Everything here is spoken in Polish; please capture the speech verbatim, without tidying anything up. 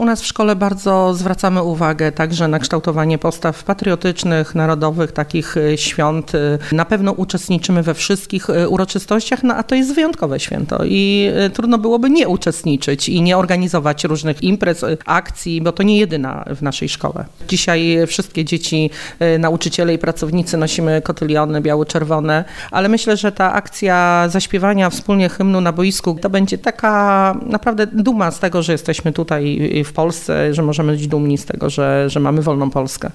U nas w szkole bardzo zwracamy uwagę także na kształtowanie postaw patriotycznych, narodowych, takich świąt. Na pewno uczestniczymy we wszystkich uroczystościach, no a to jest wyjątkowe święto i trudno byłoby nie uczestniczyć i nie organizować różnych imprez, akcji, bo to nie jedyna w naszej szkole. Dzisiaj wszystkie dzieci, nauczyciele i pracownicy nosimy kotyliony biało-czerwone, ale myślę, że ta akcja zaśpiewania wspólnie hymnu na boisku to będzie taka naprawdę duma z tego, że jesteśmy tutaj w Polsce, że możemy być dumni z tego, że, że mamy wolną Polskę.